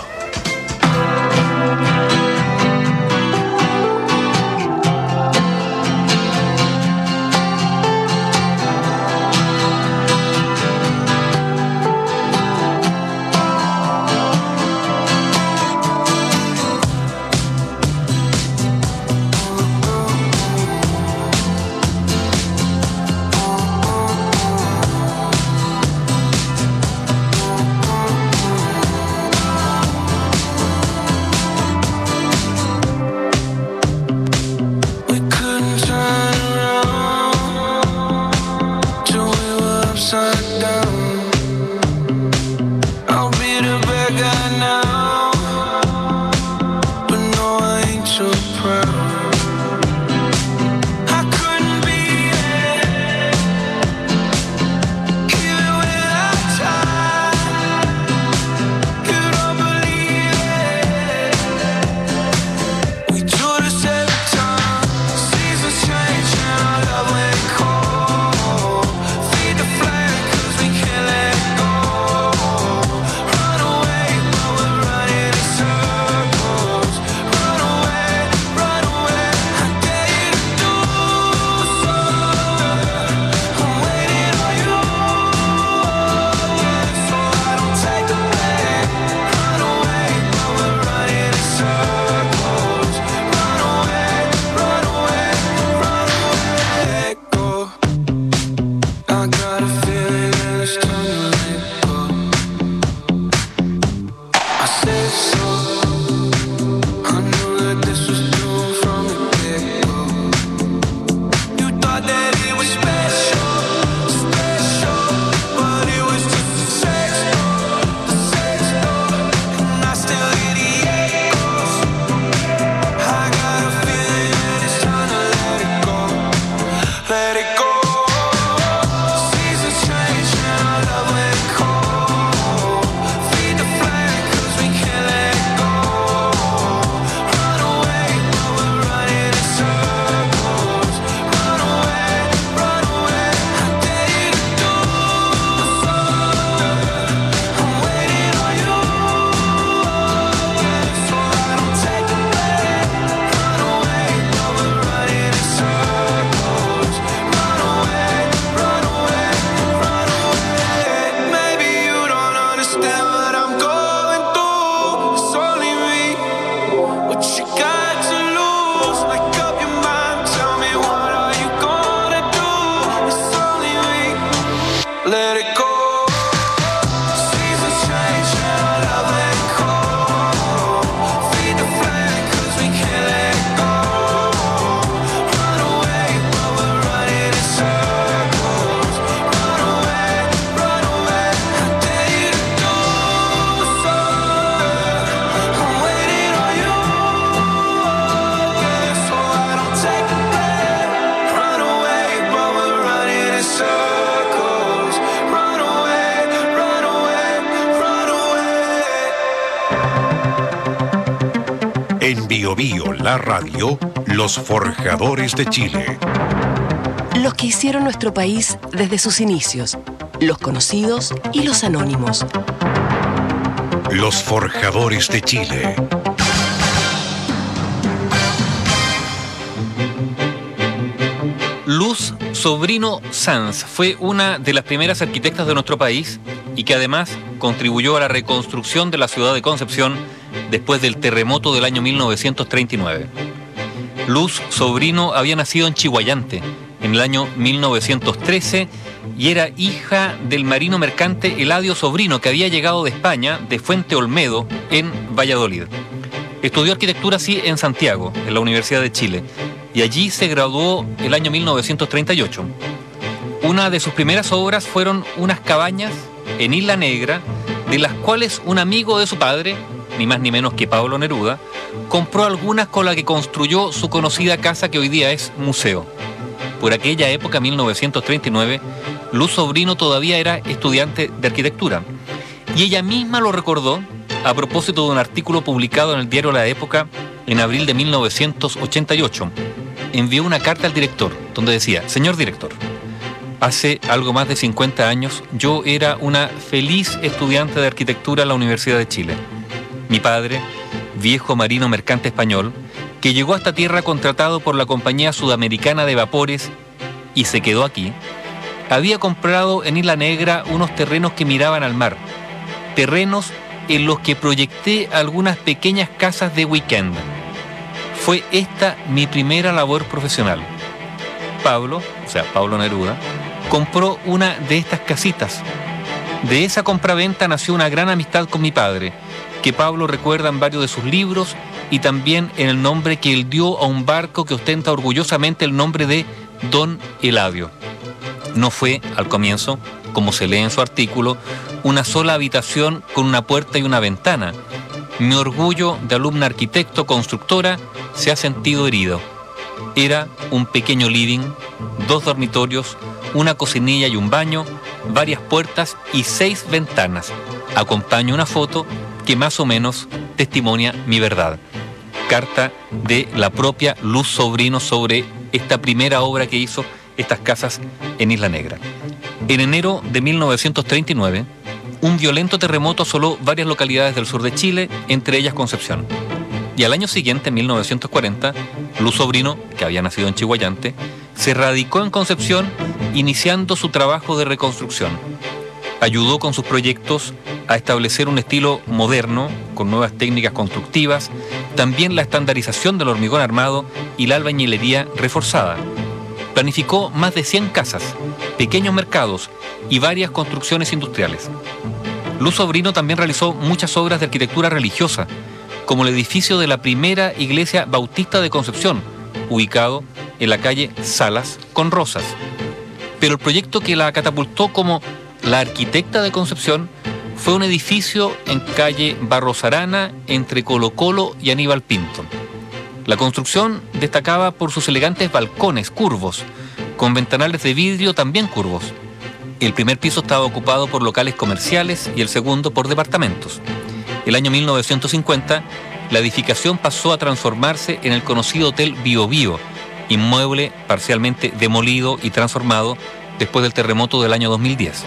Biobío, la radio, los forjadores de Chile. Los que hicieron nuestro país desde sus inicios, los conocidos y los anónimos. Los forjadores de Chile. Luz Sobrino Sanz fue una de las primeras arquitectas de nuestro país y que además contribuyó a la reconstrucción de la ciudad de Concepción después del terremoto del año mil novecientos treinta y nueve. Luz Sobrino había nacido en Chiguayante en el año mil novecientos trece y era hija del marino mercante Eladio Sobrino, que había llegado de España, de Fuente Olmedo, en Valladolid. Estudió arquitectura, sí, en Santiago, en la Universidad de Chile, y allí se graduó el año mil novecientos treinta y ocho. Una de sus primeras obras fueron unas cabañas en Isla Negra, de las cuales un amigo de su padre, ni más ni menos que Pablo Neruda, compró algunas con las que construyó su conocida casa que hoy día es museo. Por aquella época, mil novecientos treinta y nueve, Luz Sobrino todavía era estudiante de arquitectura, y ella misma lo recordó a propósito de un artículo publicado en el diario La Época en abril de mil novecientos ochenta y ocho. Envió una carta al director donde decía: señor director, hace algo más de cincuenta años yo era una feliz estudiante de arquitectura en la Universidad de Chile. Mi padre, viejo marino mercante español, que llegó a esta tierra contratado por la Compañía Sudamericana de Vapores y se quedó aquí, había comprado en Isla Negra unos terrenos que miraban al mar, terrenos en los que proyecté algunas pequeñas casas de weekend. Fue esta mi primera labor profesional. Pablo, o sea, Pablo Neruda, compró una de estas casitas. De esa compraventa nació una gran amistad con mi padre, que Pablo recuerda en varios de sus libros y también en el nombre que él dio a un barco que ostenta orgullosamente el nombre de Don Eladio. No fue, al comienzo, como se lee en su artículo, una sola habitación con una puerta y una ventana. Mi orgullo de alumna arquitecto constructora se ha sentido herido. Era un pequeño living, dos dormitorios, una cocinilla y un baño, varias puertas y seis ventanas. Acompaña una foto que más o menos testimonia mi verdad. Carta de la propia Luz Sobrino sobre esta primera obra que hizo, estas casas en Isla Negra. En enero de mil novecientos treinta y nueve, un violento terremoto asoló varias localidades del sur de Chile, entre ellas Concepción. Y al año siguiente, en mil novecientos cuarenta, Luz Sobrino, que había nacido en Chiguayante, se radicó en Concepción, iniciando su trabajo de reconstrucción. Ayudó con sus proyectos a establecer un estilo moderno, con nuevas técnicas constructivas, también la estandarización del hormigón armado y la albañilería reforzada. Planificó más de cien casas, pequeños mercados y varias construcciones industriales. Luz Sobrino también realizó muchas obras de arquitectura religiosa, como el edificio de la primera iglesia bautista de Concepción, ubicado en la calle Salas con Rosas. Pero el proyecto que la catapultó como la arquitecta de Concepción fue un edificio en calle Barros Arana, entre Colo Colo y Aníbal Pinto. La construcción destacaba por sus elegantes balcones curvos, con ventanales de vidrio también curvos. El primer piso estaba ocupado por locales comerciales y el segundo por departamentos. El año mil novecientos cincuenta, la edificación pasó a transformarse en el conocido Hotel Biobío, inmueble parcialmente demolido y transformado después del terremoto del año dos mil diez.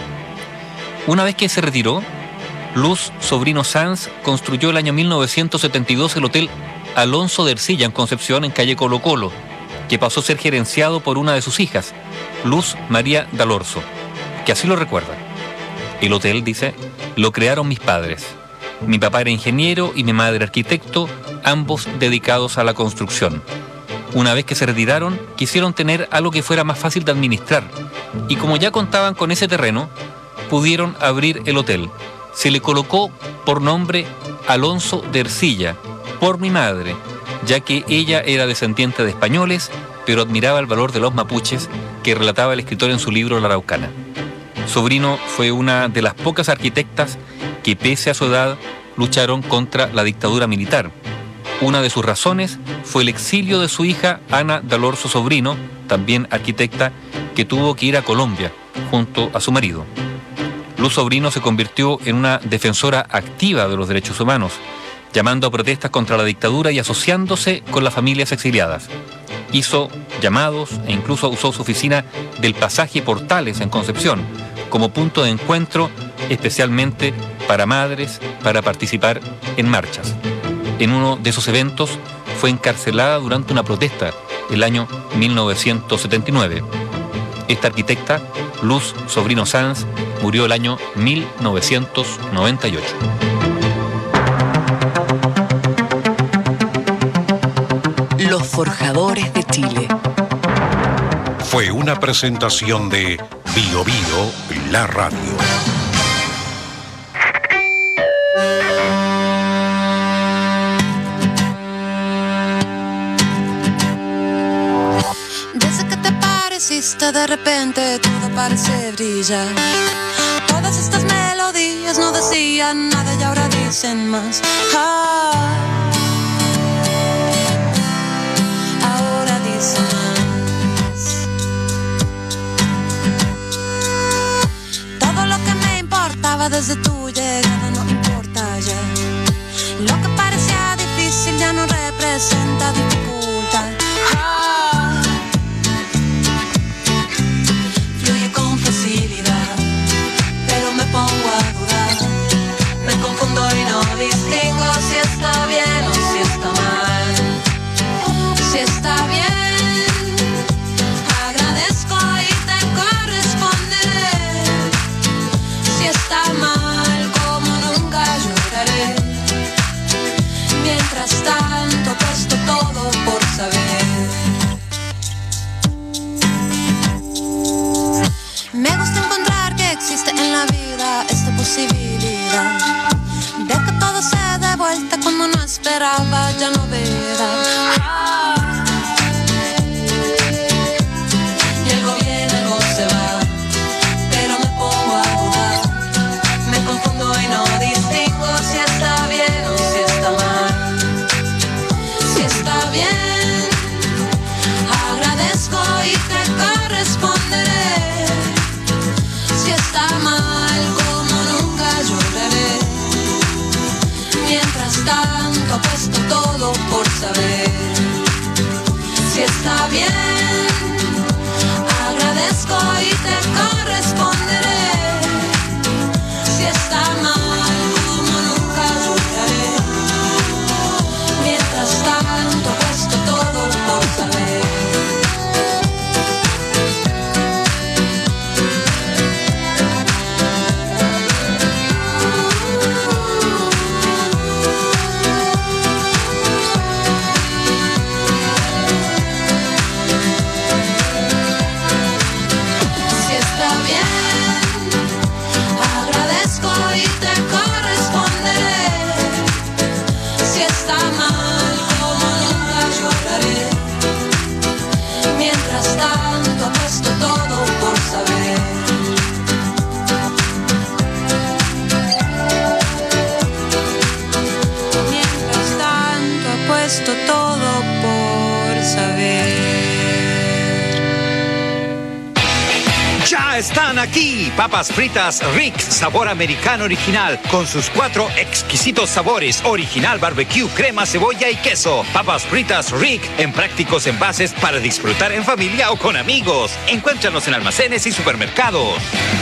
Una vez que se retiró, Luz Sobrino Sanz construyó el año mil novecientos setenta y dos el Hotel Alonso de Ercilla en Concepción, en calle Colo Colo, que pasó a ser gerenciado por una de sus hijas, Luz María Dalorzo, que así lo recuerda. El hotel, dice, lo crearon mis padres. Mi papá era ingeniero y mi madre arquitecto, ambos dedicados a la construcción. Una vez que se retiraron, quisieron tener algo que fuera más fácil de administrar, y como ya contaban con ese terreno, pudieron abrir el hotel. Se le colocó por nombre Alonso de Ercilla, por mi madre, ya que ella era descendiente de españoles, pero admiraba el valor de los mapuches que relataba el escritor en su libro La Araucana. Sobrino fue una de las pocas arquitectas que, pese a su edad, lucharon contra la dictadura militar. Una de sus razones fue el exilio de su hija Ana Dalorzo Sobrino, también arquitecta, que tuvo que ir a Colombia junto a su marido. Luz Sobrino se convirtió en una defensora activa de los derechos humanos llamando a protestas contra la dictadura y asociándose con las familias exiliadas. Hizo llamados e incluso usó su oficina del pasaje Portales en Concepción como punto de encuentro especialmente para madres para participar en marchas. En uno de esos eventos fue encarcelada durante una protesta el año mil novecientos setenta y nueve. Esta arquitecta, Luz Sobrino Sanz, murió el año mil novecientos noventa y ocho. Los Forjadores de Chile. Fue una presentación de Bio Bio, la radio. Desde que te apareciste de repente todo parece brillar. Todas estas melodías no decían nada y ahora dicen más. Ah. Ahora dicen más. Todo lo que me importaba desde tu llegada no importa ya. Lo que parecía difícil ya no representa dificultad. Ah. Fluye con facilidad, pero me pongo a dudar. Me confundo y no distingo si está bien o si está mal. Si está bien, agradezco y te corresponderé. Si está mal, como nunca lloraré. Mientras tanto, puesto todo por saber. Me gusta encontrar que existe en la vida esta posibilidad de que todo se dé vuelta cuando no esperaba, ya no verá. Ah. Y algo viene, algo se va, pero me pongo a dudar. Me confundo y no distingo si está bien o si está mal. Si está bien, agradezco y te corresponderé. Si está mal, como nunca lloraré. Mientras tanto, puesto todo por saber. Si está bien, agradezco y te corresponderé. Si está mal, como nunca lloraré. Mientras tanto, puesto todo por saber. Si está bien, agradezco y te corresponderé. Si está mal, como nunca lloraré. Mientras tanto, puesto todo por saber. Mientras tanto, puesto todo por saber. Ya están aquí, papas fritas Rick, sabor americano original, con sus cuatro exquisitos sabores, original barbecue, crema, cebolla y queso. Papas fritas Rick, en prácticos envases para disfrutar en familia o con amigos. Encuéntranos en almacenes y supermercados.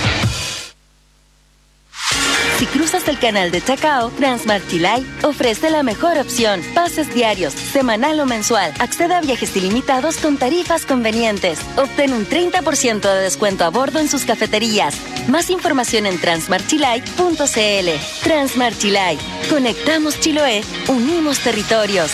Si cruzas el canal de Chacao, Transmart Chilay ofrece la mejor opción. Pases diarios, semanal o mensual. Accede a viajes ilimitados con tarifas convenientes. Obtén un treinta por ciento de descuento a bordo en sus cafeterías. Más información en transmart chilay punto c l. Transmart Chilay. Conectamos Chiloé, unimos territorios.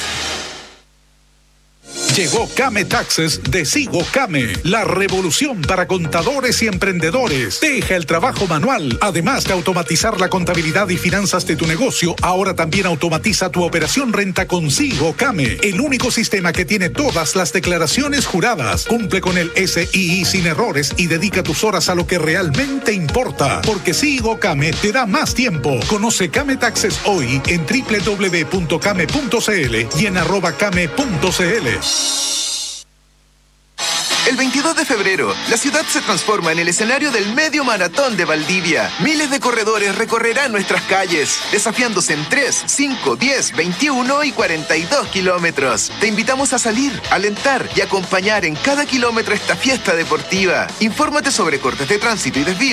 Llegó Came Taxes de Sigo Came, la revolución para contadores y emprendedores. Deja el trabajo manual. Además de automatizar la contabilidad y finanzas de tu negocio, ahora también automatiza tu operación renta con Sigo Came, el único sistema que tiene todas las declaraciones juradas. Cumple con el S I I sin errores y dedica tus horas a lo que realmente importa. Porque Sigo Came te da más tiempo. Conoce Came Taxes hoy en doble u doble u doble u punto came punto c l y en arroba came punto c l. El veintidós de febrero, la ciudad se transforma en el escenario del Medio Maratón de Valdivia. Miles de corredores recorrerán nuestras calles, desafiándose en tres, cinco, diez, veintiuno y cuarenta y dos kilómetros. Te invitamos a salir, alentar y acompañar en cada kilómetro esta fiesta deportiva. Infórmate sobre cortes de tránsito y desvíos